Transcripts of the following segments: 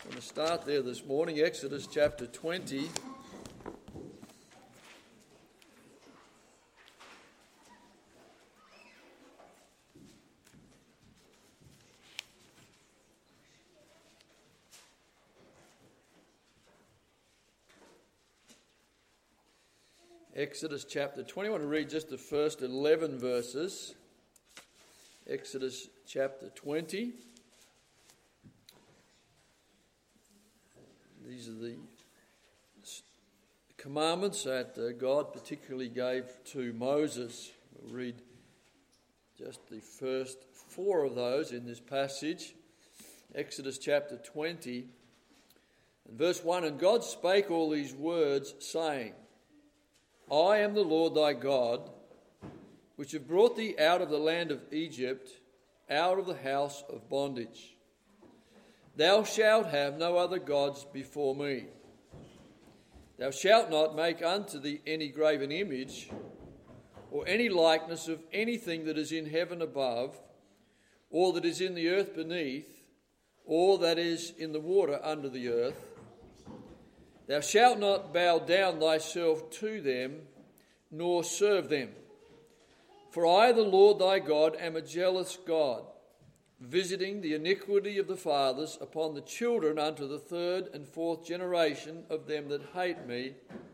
I'm going to start there this morning, Exodus chapter 20. Exodus chapter 20. I want to read just the first 11 verses. Exodus chapter 20. These are the commandments that God particularly gave to Moses. We'll read just the first 4 of those in this passage. Exodus chapter 20 and verse 1. And God spake all these words, saying, I am the Lord thy God, which have brought thee out of the land of Egypt, out of the house of bondage. Thou shalt have no other gods before me. Thou shalt not make unto thee any graven image, or any likeness of anything that is in heaven above, or that is in the earth beneath, or that is in the water under the earth. Thou shalt not bow down thyself to them, nor serve them. For I, the Lord thy God, am a jealous God, visiting the iniquity of the fathers upon the children unto the 3rd and 4th generation of them that hate me,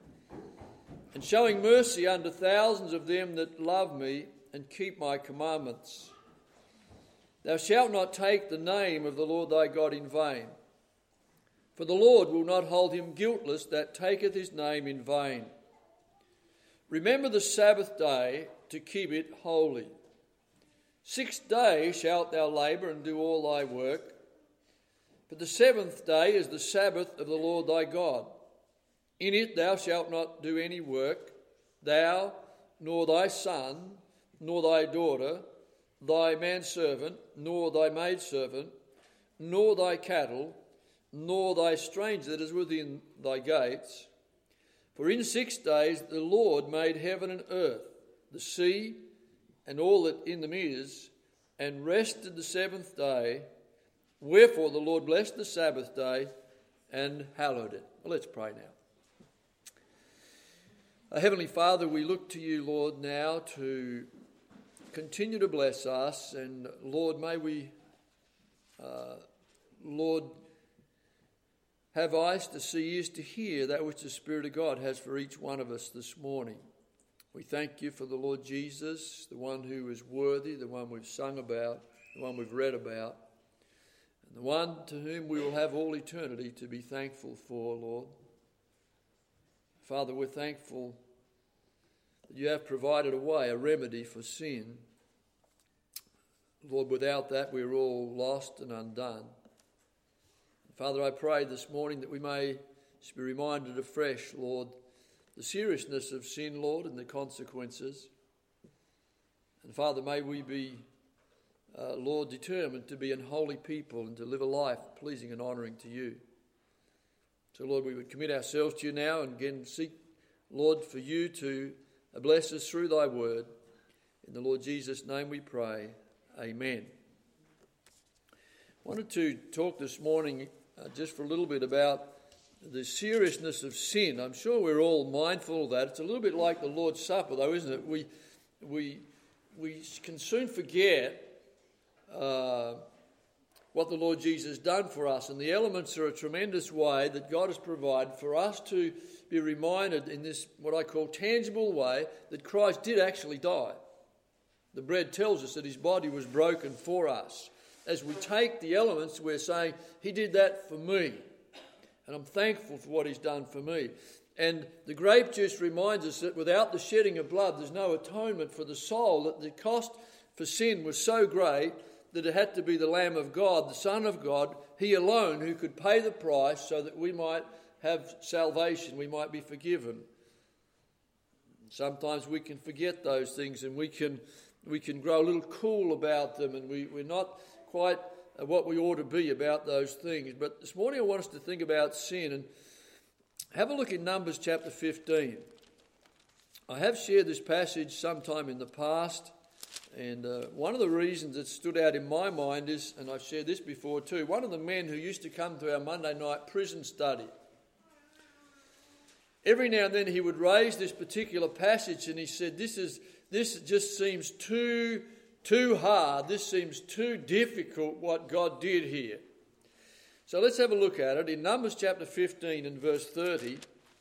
and showing mercy unto thousands of them that love me and keep my commandments. Thou shalt not take the name of the Lord thy God in vain, for the Lord will not hold him guiltless that taketh his name in vain. Remember the Sabbath day to keep it holy. 6 days shalt thou labour and do all thy work, but the 7th day is the Sabbath of the Lord thy God. In it thou shalt not do any work, thou, nor thy son, nor thy daughter, thy manservant, nor thy maidservant, nor thy cattle, nor thy stranger that is within thy gates. For in 6 days the Lord made heaven and earth, the sea, and all that in them is, and rested the 7th day. Wherefore the Lord blessed the Sabbath day and hallowed it. Well, let's pray now. Heavenly Father, we look to you, Lord, now to continue to bless us. And Lord, may we, Lord, have eyes to see, ears to hear that which the Spirit of God has for each one of us this morning. We thank you for the Lord Jesus, the one who is worthy, the one we've sung about, the one we've read about, and the one to whom we will have all eternity to be thankful for, Lord. Father, we're thankful that you have provided a way, a remedy for sin. Lord, without that we're all lost and undone. Father, I pray this morning that we may be reminded afresh, Lord, the seriousness of sin, Lord, and the consequences. And Father, may we be, Lord, determined to be an holy people and to live a life pleasing and honouring to you. So, Lord, we would commit ourselves to you now and again seek, Lord, for you to bless us through thy word. In the Lord Jesus' name we pray. Amen. I wanted to talk this morning just for a little bit about the seriousness of sin. I'm sure we're all mindful of that. It's a little bit like the Lord's Supper, though, isn't it? We can soon forget what the Lord Jesus has done for us, and the elements are a tremendous way that God has provided for us to be reminded in this, what I call tangible way, that Christ did actually die. The bread tells us that his body was broken for us. As we take the elements, we're saying, he did that for me. And I'm thankful for what he's done for me. And the grape juice reminds us that without the shedding of blood, there's no atonement for the soul, that the cost for sin was so great that it had to be the Lamb of God, the Son of God, he alone who could pay the price so that we might have salvation, we might be forgiven. Sometimes we can forget those things and we can grow a little cool about them, and we're not quite what we ought to be about those things. But this morning I want us to think about sin, and have a look in Numbers chapter 15. I have shared this passage sometime in the past, And one of the reasons that stood out in my mind is, and I've shared this before too, one of the men who used to come to our Monday night prison study, every now and then he would raise this particular passage and he said, this just seems too hard, this seems too difficult what God did here. So let's have a look at it in Numbers chapter 15 and verse 30.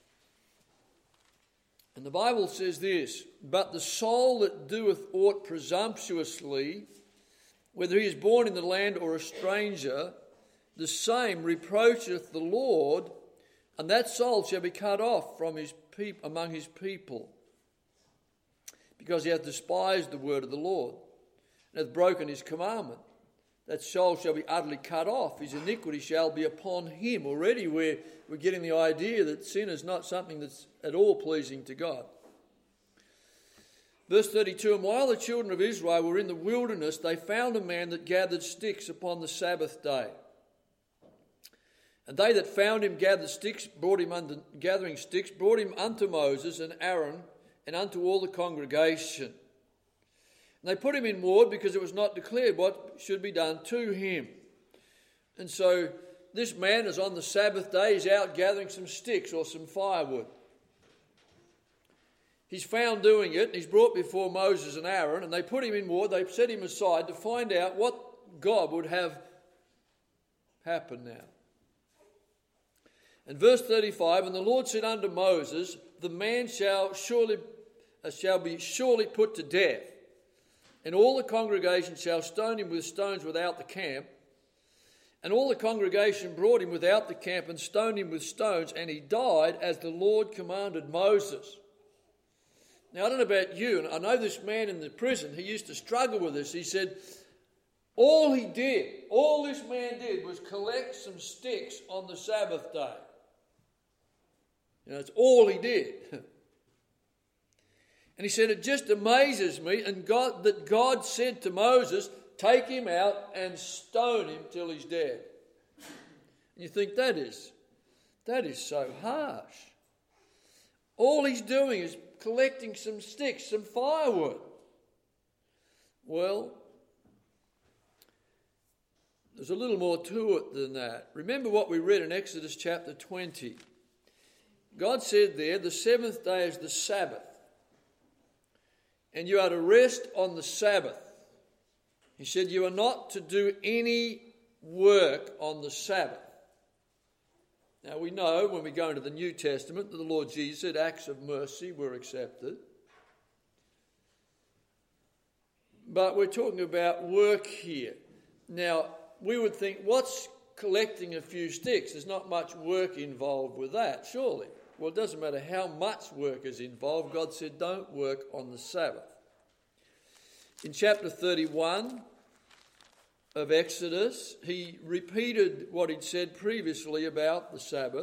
And the Bible says this, "But the soul that doeth aught presumptuously, whether he is born in the land or a stranger, the same reproacheth the Lord, and that soul shall be cut off from among his people, because he hath despised the word of the Lord, and hath broken his commandment. That soul shall be utterly cut off, his iniquity shall be upon him." Already we're getting the idea that sin is not something that's at all pleasing to God. Verse 32, "And while the children of Israel were in the wilderness, they found a man that gathered sticks upon the Sabbath day. And they that found him gathering sticks brought him unto Moses and Aaron and unto all the congregation. And they put him in ward because it was not declared what should be done to him." And so this man is on the Sabbath day, he's out gathering some sticks or some firewood. He's found doing it, and he's brought before Moses and Aaron, and they put him in ward, they set him aside to find out what God would have happen now. And verse 35, "And the Lord said unto Moses, The man shall be surely put to death, and all the congregation shall stone him with stones without the camp. And all the congregation brought him without the camp and stoned him with stones, and he died as the Lord commanded Moses." Now, I don't know about you, and I know this man in the prison, he used to struggle with this. He said, all this man did was collect some sticks on the Sabbath day. That's all he did. And he said, it just amazes me, and God said to Moses, take him out and stone him till he's dead. And you think that is so harsh. All he's doing is collecting some sticks, some firewood. Well, there's a little more to it than that. Remember what we read in Exodus chapter 20. God said there, the seventh day is the Sabbath, and you are to rest on the Sabbath. He said you are not to do any work on the Sabbath. Now we know when we go into the New Testament that the Lord Jesus said acts of mercy were accepted. But we're talking about work here. Now we would think, what's collecting a few sticks? There's not much work involved with that, surely. Well, it doesn't matter how much work is involved. God said don't work on the Sabbath. In chapter 31 of Exodus, he repeated what he'd said previously about the Sabbath.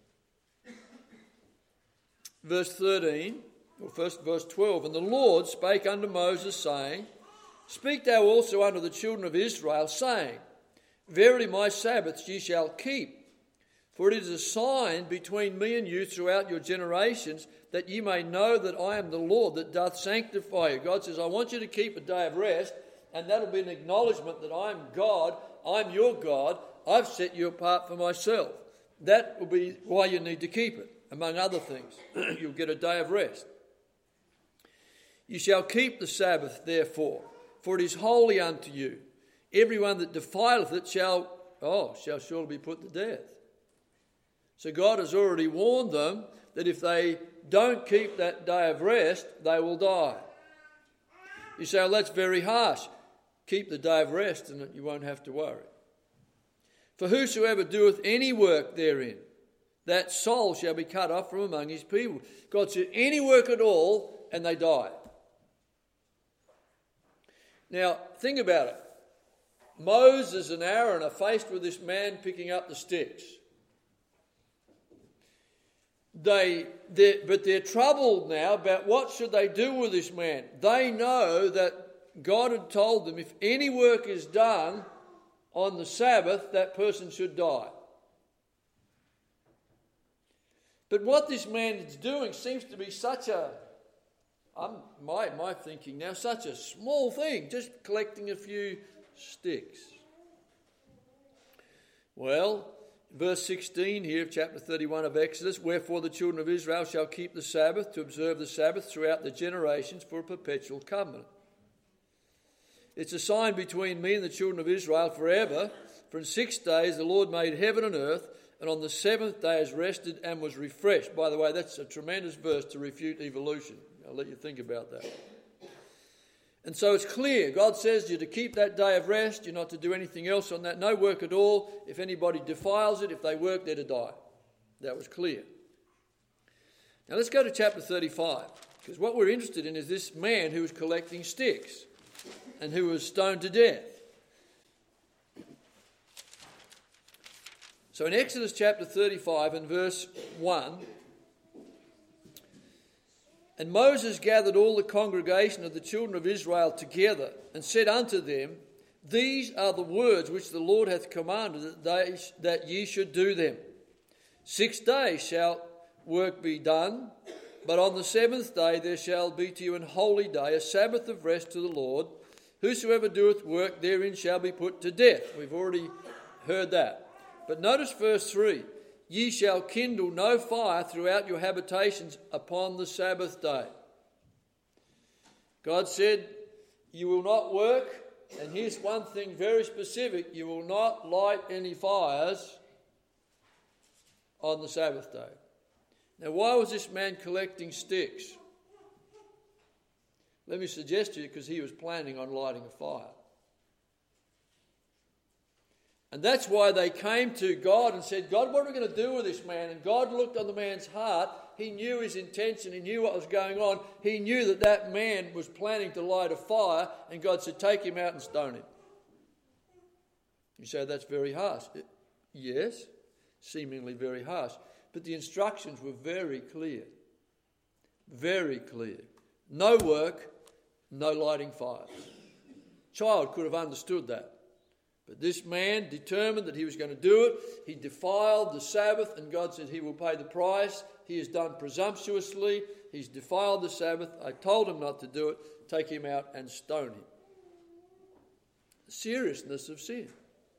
Verse 13, or first verse 12, "And the Lord spake unto Moses, saying, Speak thou also unto the children of Israel, saying, Verily my Sabbaths ye shall keep, for it is a sign between me and you throughout your generations, that ye may know that I am the Lord that doth sanctify you." God says, I want you to keep a day of rest, and that'll be an acknowledgement that I'm God, I'm your God, I've set you apart for myself. That will be why you need to keep it, among other things. You'll get a day of rest. "You shall keep the Sabbath, therefore, for it is holy unto you. Everyone that defileth it shall surely be put to death." So God has already warned them that if they don't keep that day of rest, they will die. You say, well, that's very harsh. Keep the day of rest and you won't have to worry. "For whosoever doeth any work therein, that soul shall be cut off from among his people." God said any work at all and they die. Now, think about it. Moses and Aaron are faced with this man picking up the sticks. But they're troubled now about what should they do with this man. They know that God had told them if any work is done on the Sabbath, that person should die. But what this man is doing seems to be such a My thinking now, such a small thing, just collecting a few sticks. Well, verse 16 here of chapter 31 of Exodus, wherefore the children of Israel shall keep the Sabbath to observe the Sabbath throughout the generations for a perpetual covenant. It's a sign between me and the children of Israel forever. For in 6 days the Lord made heaven and earth, and on the seventh day has rested and was refreshed. By the way, that's a tremendous verse to refute evolution. I'll let you think about that. And so it's clear. God says you're to keep that day of rest. You're not to do anything else on that. No work at all. If anybody defiles it, if they work, they're to die. That was clear. Now let's go to chapter 35. Because what we're interested in is this man who was collecting sticks and who was stoned to death. So in Exodus chapter 35 and verse 1, and Moses gathered all the congregation of the children of Israel together and said unto them, these are the words which the Lord hath commanded that ye should do them. 6 days shall work be done, but on the seventh day there shall be to you an holy day, a Sabbath of rest to the Lord. Whosoever doeth work therein shall be put to death. We've already heard that. But notice verse 3. Ye shall kindle no fire throughout your habitations upon the Sabbath day. God said, you will not work, and here's one thing very specific, you will not light any fires on the Sabbath day. Now, why was this man collecting sticks? Let me suggest to you, because he was planning on lighting a fire. And that's why they came to God and said, God, what are we going to do with this man? And God looked on the man's heart. He knew his intention. He knew what was going on. He knew that that man was planning to light a fire. And God said, take him out and stone him. You say, that's very harsh. Yes, seemingly very harsh. But the instructions were very clear. Very clear. No work, no lighting fires. Child could have understood that. But this man determined that he was going to do it. He defiled the Sabbath, and God said he will pay the price. He has done presumptuously. He's defiled the Sabbath. I told him not to do it. Take him out and stone him. The seriousness of sin.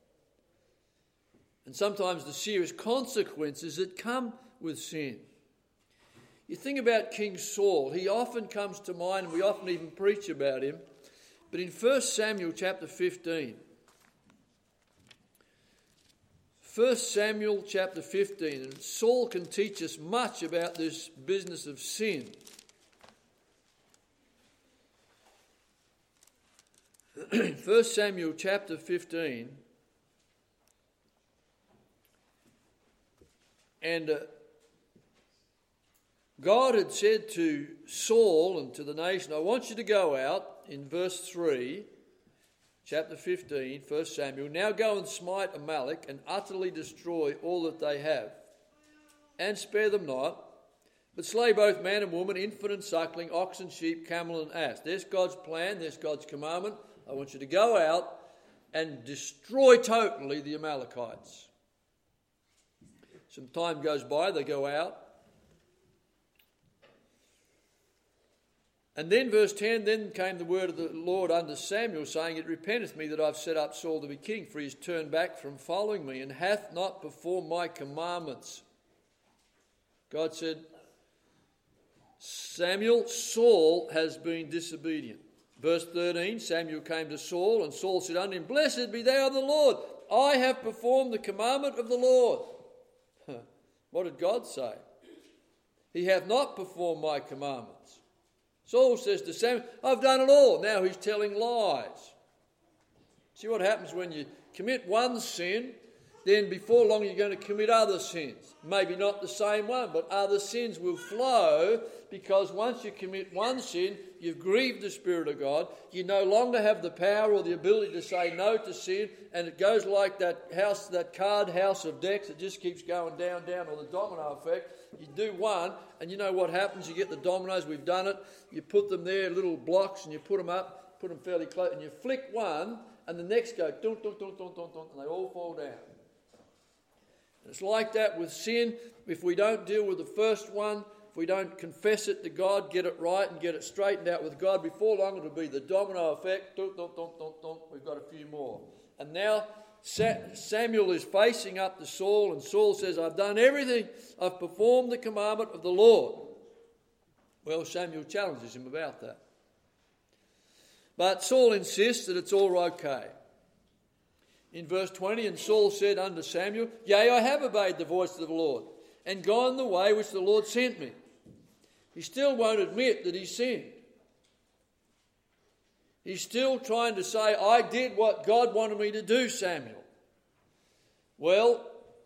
And sometimes the serious consequences that come with sin. You think about King Saul. He often comes to mind, and we often even preach about him. But in 1 Samuel chapter 15... 1 Samuel chapter 15, and Saul can teach us much about this business of sin. 1 Samuel chapter 15, and God had said to Saul and to the nation, I want you to go out, in verse 3, chapter 15, 1 Samuel, now go and smite Amalek and utterly destroy all that they have, and spare them not, but slay both man and woman, infant and suckling, ox and sheep, camel and ass. There's God's plan, there's God's commandment. I want you to go out and destroy totally the Amalekites. Some time goes by, they go out. And then verse 10, then came the word of the Lord unto Samuel, saying, it repenteth me that I've set up Saul to be king, for he is turned back from following me, and hath not performed my commandments. God said, Samuel, Saul has been disobedient. Verse 13, Samuel came to Saul, and Saul said unto him, blessed be thou of the Lord. I have performed the commandment of the Lord. What did God say? He hath not performed my commandments. Saul says to Samuel, I've done it all. Now he's telling lies. See what happens when you commit one sin, then before long you're going to commit other sins. Maybe not the same one, but other sins will flow, because once you commit one sin, you've grieved the Spirit of God. You no longer have the power or the ability to say no to sin, and it goes like that house, that card house of decks. It just keeps going down, down, or the domino effect. You do one, and you know what happens. You get the dominoes. We've done it. You put them there, little blocks, and you put them up, put them fairly close, and you flick one, and the next go, dun, dun, dun, dun, dun, dun, and they all fall down. And it's like that with sin. If we don't deal with the first one, if if we don't confess it to God, get it right and get it straightened out with God, before long it'll be the domino effect. Dunk, dunk, dunk, dunk, dunk. We've got a few more. And now Samuel is facing up to Saul, and Saul says, I've done everything. I've performed the commandment of the Lord. Well, Samuel challenges him about that. But Saul insists that it's all okay. In verse 20, and Saul said unto Samuel, Yea, I have obeyed the voice of the Lord, and gone the way which the Lord sent me. He still won't admit that he sinned. He's still trying to say, I did what God wanted me to do, Samuel. Well,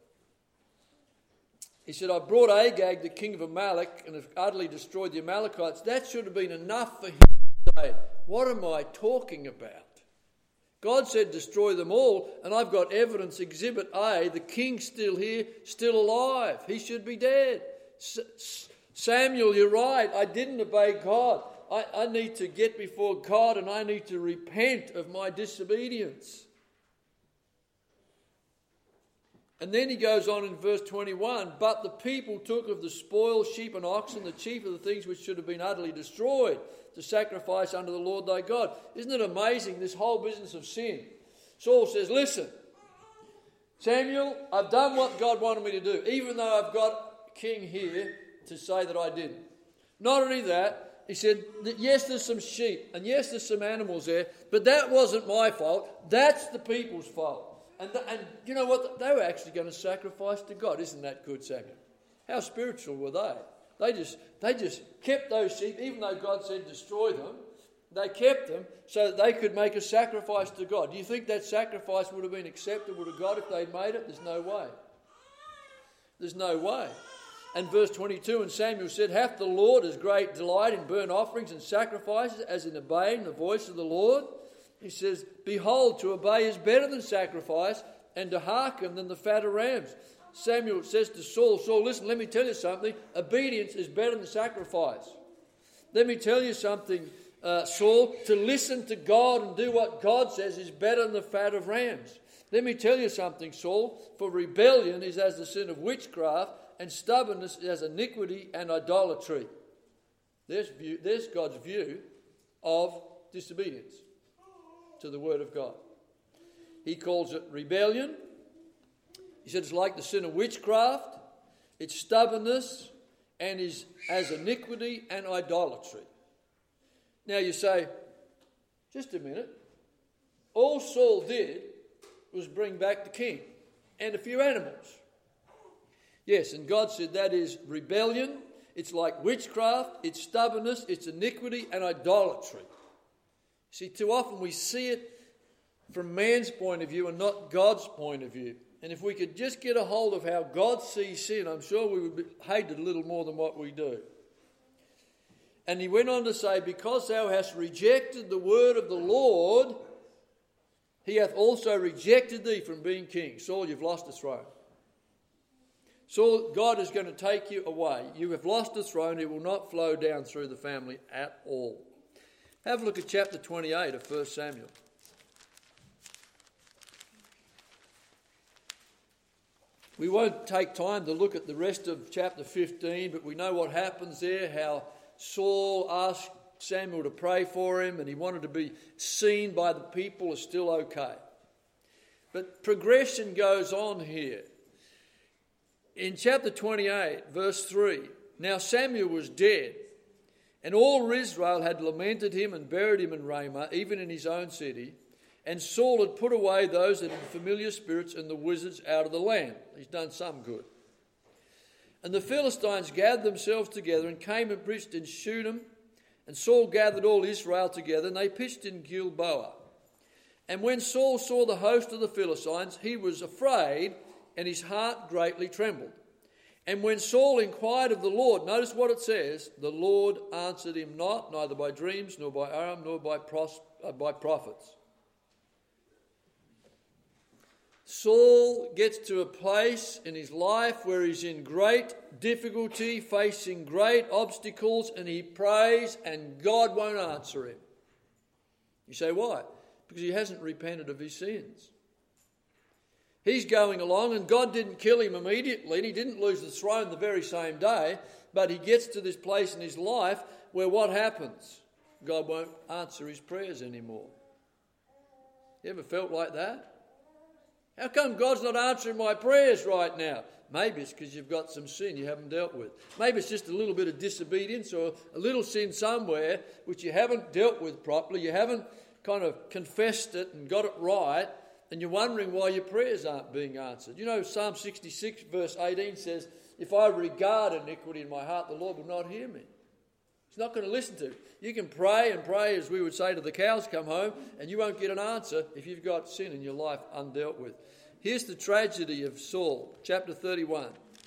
he said, I brought Agag, the king of Amalek, and have utterly destroyed the Amalekites. That should have been enough for him to say, what am I talking about? God said destroy them all, and I've got evidence, Exhibit A, the king's still here, still alive. He should be dead. Samuel, you're right, I didn't obey God. I need to get before God, and I need to repent of my disobedience. And then he goes on in verse 21, but the people took of the spoil, sheep and oxen, the chief of the things which should have been utterly destroyed, to sacrifice unto the Lord thy God. Isn't it amazing, this whole business of sin? Saul says, listen, Samuel, I've done what God wanted me to do, even though I've got a king here to say that I didn't. Not only that, he said, yes, there's some sheep, and yes, there's some animals there, but that wasn't my fault. That's the people's fault. And you know what? They were actually going to sacrifice to God. Isn't that good, Samuel? How spiritual were they? They just kept those sheep, even though God said destroy them. They kept them so that they could make a sacrifice to God. Do you think that sacrifice would have been acceptable to God if they'd made it? There's no way. There's no way. And verse 22, and Samuel said, hath the Lord as great delight in burnt offerings and sacrifices as in obeying the voice of the Lord? He says, behold, to obey is better than sacrifice, and to hearken than the fat of rams. Samuel says to Saul, Saul, listen, let me tell you something. Obedience is better than sacrifice. Let me tell you something, Saul. To listen to God and do what God says is better than the fat of rams. Let me tell you something, Saul. For rebellion is as the sin of witchcraft, and stubbornness is as iniquity and idolatry. There's God's view of disobedience to the word of God. He calls it rebellion. He said it's like the sin of witchcraft, it's stubbornness, and is as iniquity and idolatry. Now you say, just a minute, all Saul did was bring back the king and a few animals. Yes, and God said that is rebellion, it's like witchcraft, it's stubbornness, it's iniquity and idolatry. See, too often we see it from man's point of view and not God's point of view. And if we could just get a hold of how God sees sin, I'm sure we would hate it a little more than what we do. And he went on to say, because thou hast rejected the word of the Lord, he hath also rejected thee from being king. Saul, you've lost the throne. Saul, God is going to take you away. You have lost the throne. It will not flow down through the family at all. Have a look at chapter 28 of 1 Samuel. We won't take time to look at the rest of chapter 15, but we know what happens there, how Saul asked Samuel to pray for him and he wanted to be seen by the people as still okay. But progression goes on here. In chapter 28, verse 3, now Samuel was dead, and all Israel had lamented him and buried him in Ramah, even in his own city. And Saul had put away those that had familiar spirits and the wizards out of the land. He's done some good. And the Philistines gathered themselves together and came and pitched in Shunem. And Saul gathered all Israel together, and they pitched in Gilboa. And when Saul saw the host of the Philistines, he was afraid, and his heart greatly trembled. And when Saul inquired of the Lord, notice what it says, the Lord answered him not, neither by dreams, nor by Aram, nor by prophets. Saul gets to a place in his life where he's in great difficulty, facing great obstacles, and he prays and God won't answer him. You say, why? Because he hasn't repented of his sins. He's going along, and God didn't kill him immediately, and he didn't lose the throne the very same day, but he gets to this place in his life where what happens? God won't answer his prayers anymore. You ever felt like that? How come God's not answering my prayers right now? Maybe it's because you've got some sin you haven't dealt with. Maybe it's just a little bit of disobedience or a little sin somewhere which you haven't dealt with properly. You haven't kind of confessed it and got it right, and you're wondering why your prayers aren't being answered. You know, Psalm 66 verse 18 says, if I regard iniquity in my heart, the Lord will not hear me. He's not going to listen to it. You can pray and pray, as we would say, till the cows come home, and you won't get an answer if you've got sin in your life undealt with. Here's the tragedy of Saul, chapter 31.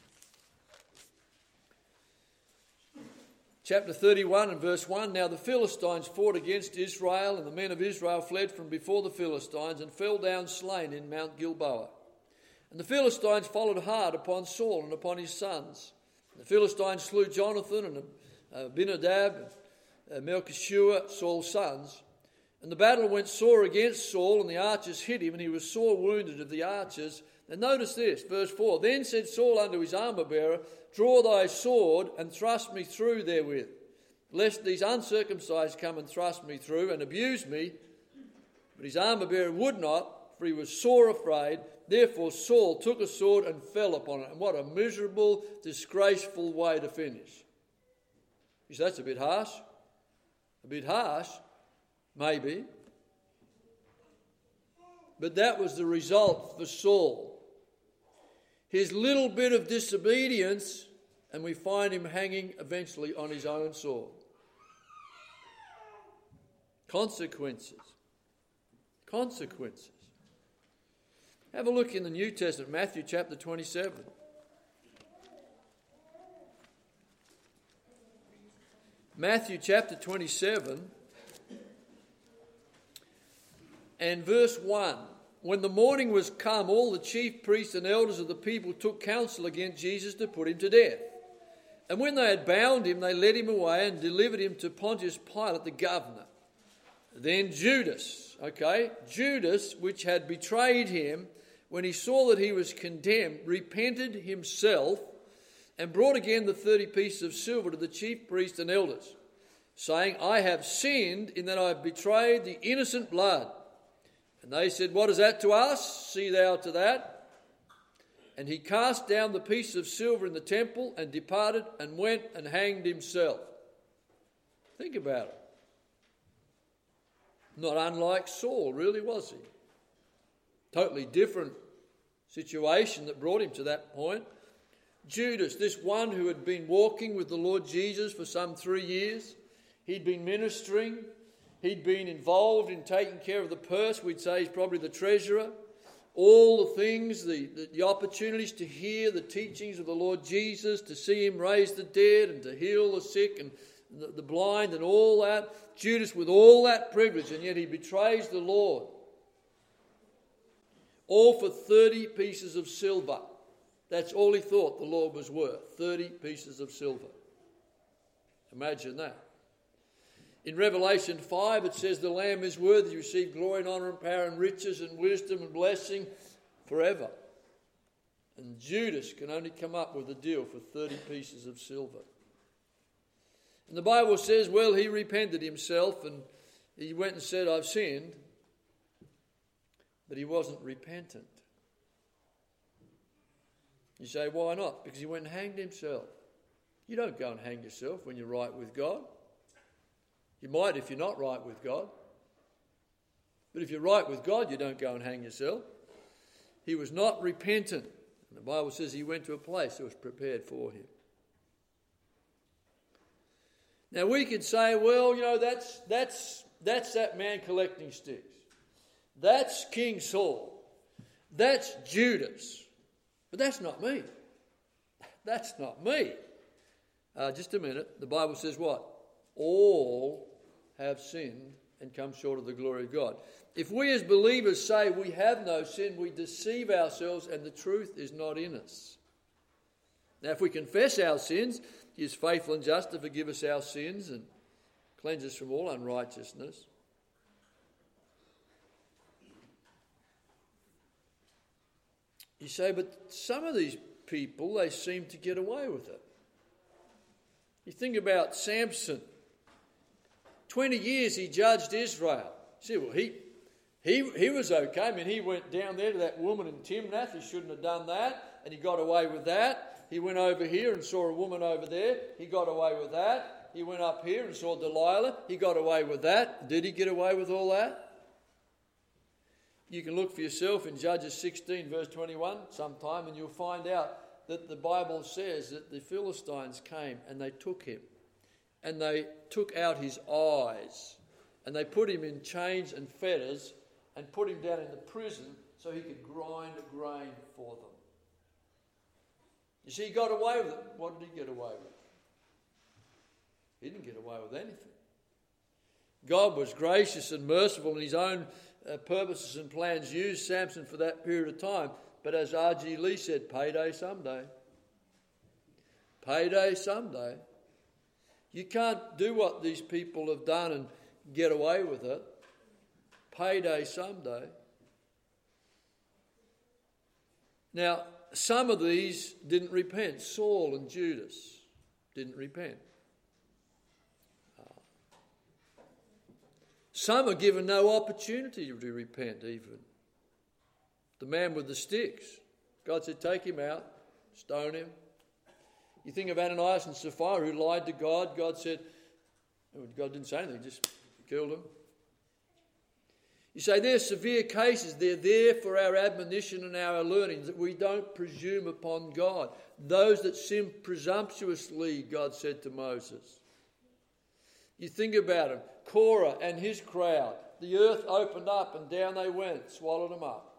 Chapter 31 and verse 1, now the Philistines fought against Israel, and the men of Israel fled from before the Philistines and fell down slain in Mount Gilboa. And the Philistines followed hard upon Saul and upon his sons. The Philistines slew Jonathan and Abinadab, Melchishua, Saul's sons. And the battle went sore against Saul, and the archers hit him, and he was sore wounded of the archers. And notice this, verse 4, then said Saul unto his armour-bearer, draw thy sword and thrust me through therewith, lest these uncircumcised come and thrust me through and abuse me. But his armour-bearer would not, for he was sore afraid. Therefore Saul took a sword and fell upon it. And what a miserable, disgraceful way to finish. You say, that's a bit harsh. A bit harsh, maybe. But that was the result for Saul. His little bit of disobedience, and we find him hanging eventually on his own sword. Consequences. Consequences. Have a look in the New Testament, Matthew chapter 27. Matthew chapter 27 and verse 1. When the morning was come, all the chief priests and elders of the people took counsel against Jesus to put him to death. And when they had bound him, they led him away and delivered him to Pontius Pilate the governor. Then Judas, which had betrayed him, when he saw that he was condemned, repented himself and brought again the 30 pieces of silver to the chief priests and elders, saying, I have sinned in that I have betrayed the innocent blood. And they said, what is that to us? See thou to that. And he cast down the piece of silver in the temple and departed and went and hanged himself. Think about it. Not unlike Saul, really, was he? Totally different situation that brought him to that point. Judas, this one who had been walking with the Lord Jesus for some 3 years, he'd been ministering, he'd been involved in taking care of the purse, we'd say he's probably the treasurer, all the things, the opportunities to hear the teachings of the Lord Jesus, to see him raise the dead and to heal the sick and the blind and all that. Judas with all that privilege, and yet he betrays the Lord. All for 30 pieces of silver. That's all he thought the Lord was worth, 30 pieces of silver. Imagine that. In Revelation 5 it says the Lamb is worthy to receive glory and honour and power and riches and wisdom and blessing forever. And Judas can only come up with a deal for 30 pieces of silver. And the Bible says, well, he repented himself and he went and said, I've sinned. But he wasn't repentant. You say, why not? Because he went and hanged himself. You don't go and hang yourself when you're right with God. You might if you're not right with God. But if you're right with God, you don't go and hang yourself. He was not repentant. And the Bible says he went to a place that was prepared for him. Now we could say, well, you know, that's that man collecting sticks. That's King Saul. That's Judas. But that's not me. That's not me. Just a minute. The Bible says what? All have sinned and come short of the glory of God. If we as believers say we have no sin, we deceive ourselves and the truth is not in us. Now if we confess our sins, he is faithful and just to forgive us our sins and cleanse us from all unrighteousness. You say, but some of these people, they seem to get away with it. You think about Samson. 20 years he judged Israel. You say, well, he was okay. I mean, he went down there to that woman in Timnath. He shouldn't have done that, and he got away with that. He went over here and saw a woman over there. He got away with that. He went up here and saw Delilah. He got away with that. Did he get away with all that? You can look for yourself in Judges 16 verse 21 sometime, and you'll find out that the Bible says that the Philistines came and they took him, and they took out his eyes, and they put him in chains and fetters and put him down in the prison so he could grind grain for them. You see, he got away with it. What did he get away with? He didn't get away with anything. God was gracious and merciful in his own purposes and plans, used Samson for that period of time. But as R.G. Lee said, payday someday. Payday someday. You can't do what these people have done and get away with it. Payday someday. Now, some of these didn't repent. Saul and Judas didn't repent. Some are given no opportunity to repent even. The man with the sticks. God said, take him out, stone him. You think of Ananias and Sapphira who lied to God. God said, God didn't say anything, just killed them. You say they're severe cases. They're there for our admonition and our learning, that we don't presume upon God. Those that sin presumptuously, God said to Moses. You think about him. Korah and his crowd. The earth opened up and down they went, swallowed them up.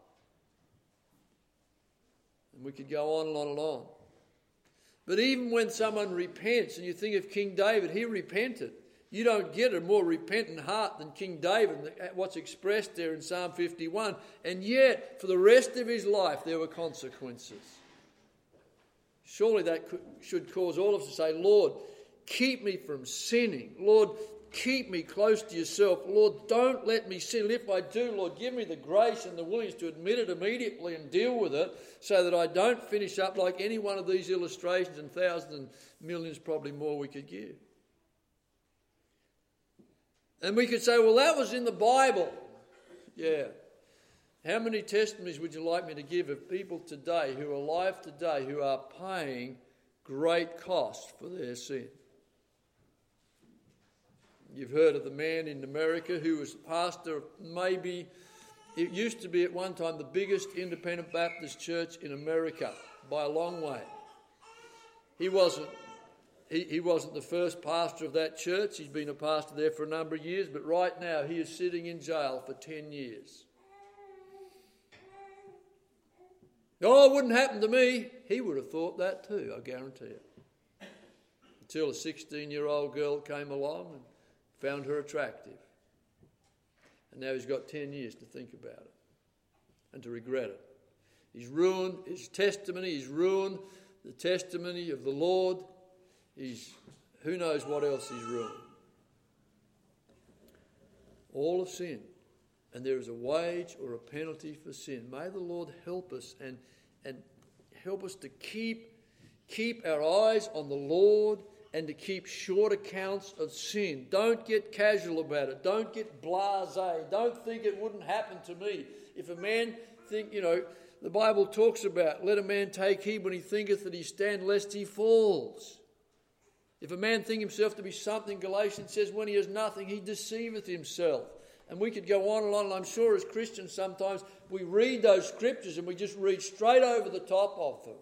And we could go on and on and on. But even when someone repents, and you think of King David, he repented. You don't get a more repentant heart than King David, what's expressed there in Psalm 51. And yet, for the rest of his life, there were consequences. Surely that should cause all of us to say, Lord, keep me from sinning. Lord, keep me close to yourself. Lord, don't let me sin. And if I do, Lord, give me the grace and the willingness to admit it immediately and deal with it, so that I don't finish up like any one of these illustrations, and thousands and millions probably more we could give. And we could say, well, that was in the Bible. Yeah. How many testimonies would you like me to give of people today who are alive today who are paying great cost for their sin? You've heard of the man in America who was pastor of maybe, it used to be at one time the biggest independent Baptist church in America by a long way. He wasn't the first pastor of that church. He's been a pastor there for a number of years, but right now he is sitting in jail for 10 years. Oh, it wouldn't happen to me. He would have thought that too, I guarantee it. Until a 16-year-old girl came along and found her attractive. And now he's got 10 years to think about it and to regret it. He's ruined his testimony. He's ruined the testimony of the Lord. Who knows what else he's ruined. All have sinned, and there is a wage or a penalty for sin. May the Lord help us and help us to keep our eyes on the Lord and to keep short accounts of sin. Don't get casual about it. Don't get blasé. Don't think it wouldn't happen to me. If a man think, the Bible talks about, let a man take heed when he thinketh that he stand, lest he falls. If a man think himself to be something, Galatians says, when he is nothing, he deceiveth himself. And we could go on and on, and I'm sure as Christians sometimes we read those scriptures and we just read straight over the top of them.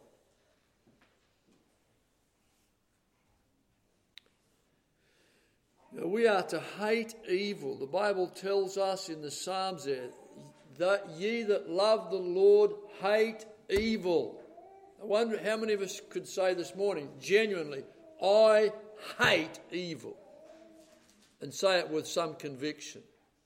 We are to hate evil. The Bible tells us in the Psalms there, that ye that love the Lord hate evil. I wonder how many of us could say this morning, genuinely, I hate evil, and say it with some conviction.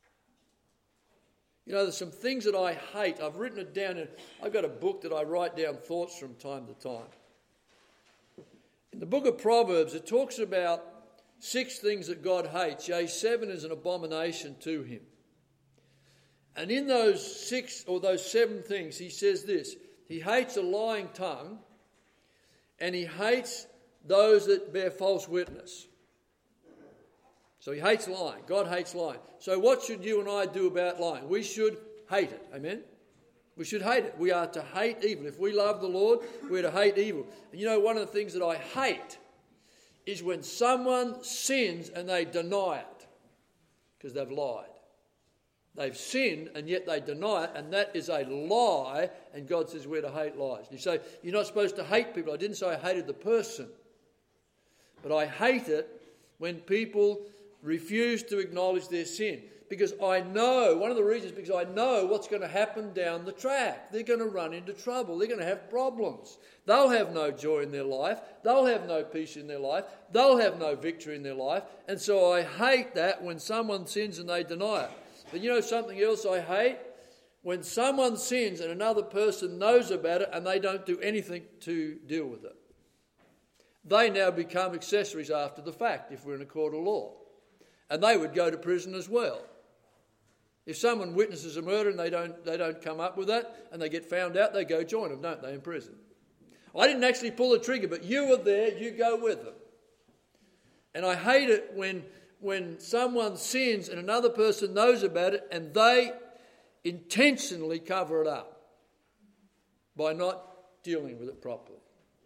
There's some things that I hate. I've written it down, and I've got a book that I write down thoughts from time to time. In the book of Proverbs, it talks about 6 things that God hates. Yea, 7 is an abomination to him. And in those 6 or those 7 things, he says this, He hates a lying tongue, and he hates those that bear false witness. So he hates lying. God hates lying. So what should you and I do about lying? We should hate it. Amen? We should hate it. We are to hate evil. If we love the Lord, we're to hate evil. And you know, one of the things that I hate is when someone sins and they deny it because they've lied. They've sinned and yet they deny it, and that is a lie, and God says we're to hate lies. And you say, you're not supposed to hate people. I didn't say I hated the person, but I hate it when people refuse to acknowledge their sin. Because I know, one of the reasons, because I know what's going to happen down the track. They're going to run into trouble. They're going to have problems. They'll have no joy in their life. They'll have no peace in their life. They'll have no victory in their life. And so I hate that when someone sins and they deny it. But you know something else I hate? When someone sins and another person knows about it and they don't do anything to deal with it. They now become accessories after the fact if we're in a court of law. And they would go to prison as well. If someone witnesses a murder and they don't come up with that and they get found out, they go join them, don't they, in prison? I didn't actually pull the trigger, but you were there, you go with them. And I hate it when someone sins and another person knows about it and they intentionally cover it up by not dealing with it properly.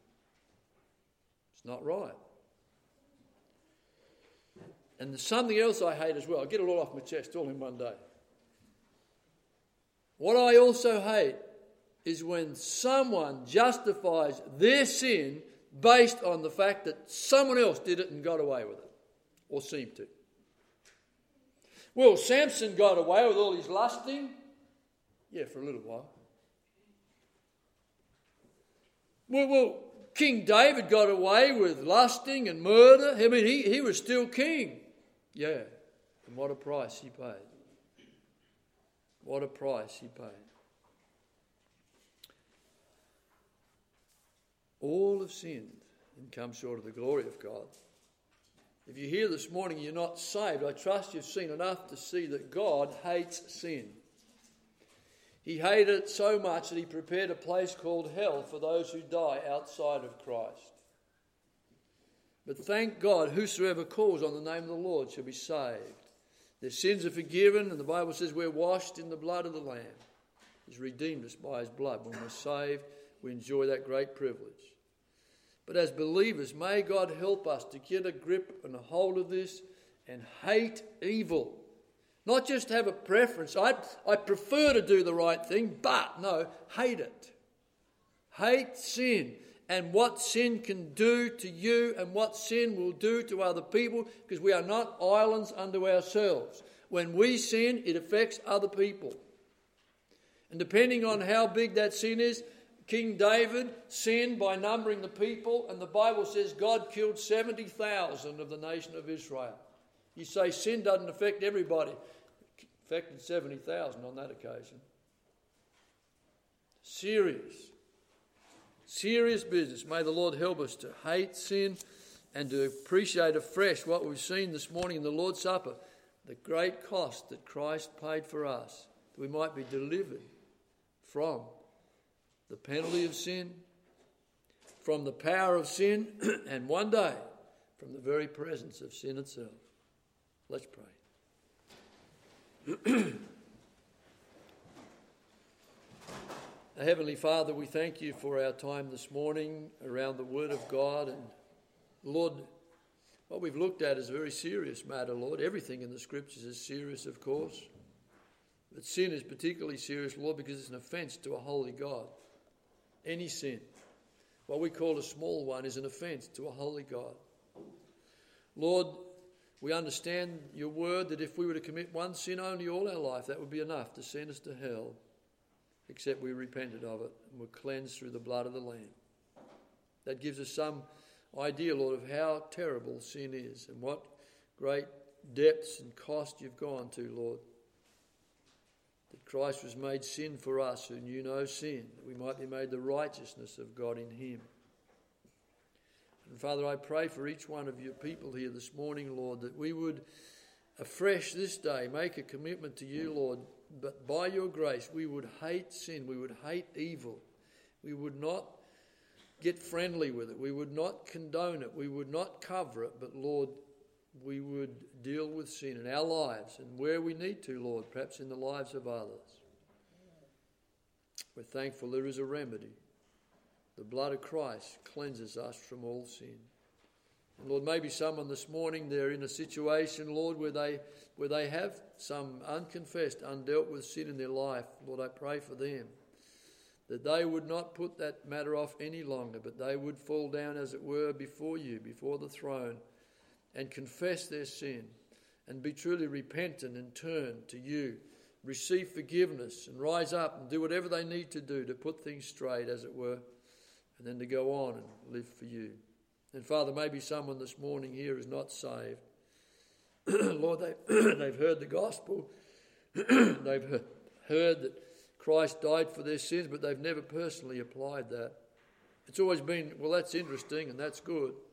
It's not right. And there's something else I hate as well. I'll get it all off my chest all in one day. What I also hate is when someone justifies their sin based on the fact that someone else did it and got away with it, or seemed to. Well, Samson got away with all his lusting. Yeah, for a little while. Well, King David got away with lusting and murder. I mean, he was still king. Yeah, and what a price he paid. What a price he paid. All have sinned and come short of the glory of God. If you're here this morning and you're not saved, I trust you've seen enough to see that God hates sin. He hated it so much that he prepared a place called hell for those who die outside of Christ. But thank God, whosoever calls on the name of the Lord shall be saved. Their sins are forgiven, and the Bible says we're washed in the blood of the Lamb. He's redeemed us by his blood. When we're saved, we enjoy that great privilege. But as believers, may God help us to get a grip and a hold of this and hate evil. Not just have a preference. I prefer to do the right thing, but no, hate it. Hate sin and what sin can do to you and what sin will do to other people, because we are not islands unto ourselves. When we sin, it affects other people. And depending on how big that sin is, King David sinned by numbering the people, and the Bible says God killed 70,000 of the nation of Israel. You say sin doesn't affect everybody. It affected 70,000 on that occasion. Serious business. May the Lord help us to hate sin and to appreciate afresh what we've seen this morning in the Lord's Supper, the great cost that Christ paid for us, that we might be delivered from the penalty of sin, from the power of sin, and one day from the very presence of sin itself. Let's pray. Heavenly Father, we thank you for our time this morning around the Word of God. And Lord, what we've looked at is a very serious matter, Lord. Everything in the Scriptures is serious, of course. But sin is particularly serious, Lord, because it's an offence to a holy God. Any sin, what we call a small one, is an offence to a holy God. Lord, we understand your word that if we were to commit one sin only all our life, that would be enough to send us to hell, except we repented of it and were cleansed through the blood of the Lamb. That gives us some idea, Lord, of how terrible sin is and what great depths and cost you've gone to, Lord. That Christ was made sin for us who knew no sin, that we might be made the righteousness of God in him. And Father, I pray for each one of your people here this morning, Lord, that we would afresh this day make a commitment to you, Lord, but by your grace we would hate sin, we would hate evil, We would not get friendly with it. We would not condone it. We would not cover it. But Lord, we would deal with sin in our lives and where we need to, Lord, perhaps in the lives of others. We're thankful there is a remedy. The blood of Christ cleanses us from all sin. And Lord, maybe someone this morning, they're in a situation, Lord, where they have some unconfessed, undealt with sin in their life. Lord, I pray for them, that they would not put that matter off any longer, but they would fall down, as it were, before you, before the throne, and confess their sin and be truly repentant and turn to you, receive forgiveness and rise up and do whatever they need to do to put things straight, as it were, and then to go on and live for you. And Father, maybe someone this morning here is not saved. Lord, they've heard the gospel. They've heard that Christ died for their sins, but they've never personally applied that. It's always been, well, that's interesting and that's good.